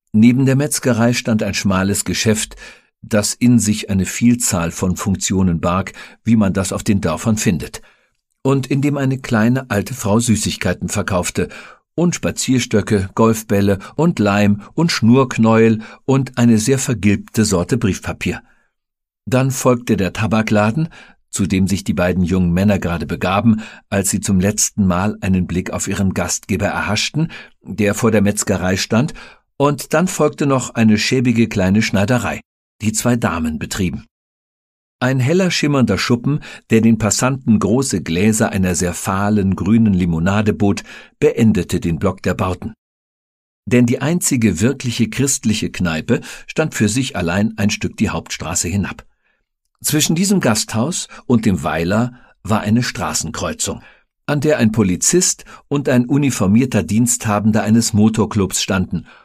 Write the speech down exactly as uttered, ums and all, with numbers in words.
Neben der Metzgerei stand ein schmales Geschäft, das in sich eine Vielzahl von Funktionen barg, wie man das auf den Dörfern findet, und in dem eine kleine alte Frau Süßigkeiten verkaufte und Spazierstöcke, Golfbälle und Leim und Schnurknäuel und eine sehr vergilbte Sorte Briefpapier. Dann folgte der Tabakladen, zu dem sich die beiden jungen Männer gerade begaben, als sie zum letzten Mal einen Blick auf ihren Gastgeber erhaschten, der vor der Metzgerei stand, und dann folgte noch eine schäbige kleine Schneiderei, die zwei Damen betrieben. Ein heller schimmernder Schuppen, der den Passanten große Gläser einer sehr fahlen grünen Limonade bot, beendete den Block der Bauten. Denn die einzige wirkliche christliche Kneipe stand für sich allein ein Stück die Hauptstraße hinab. Zwischen diesem Gasthaus und dem Weiler war eine Straßenkreuzung, an der ein Polizist und ein uniformierter Diensthabender eines Motorclubs standen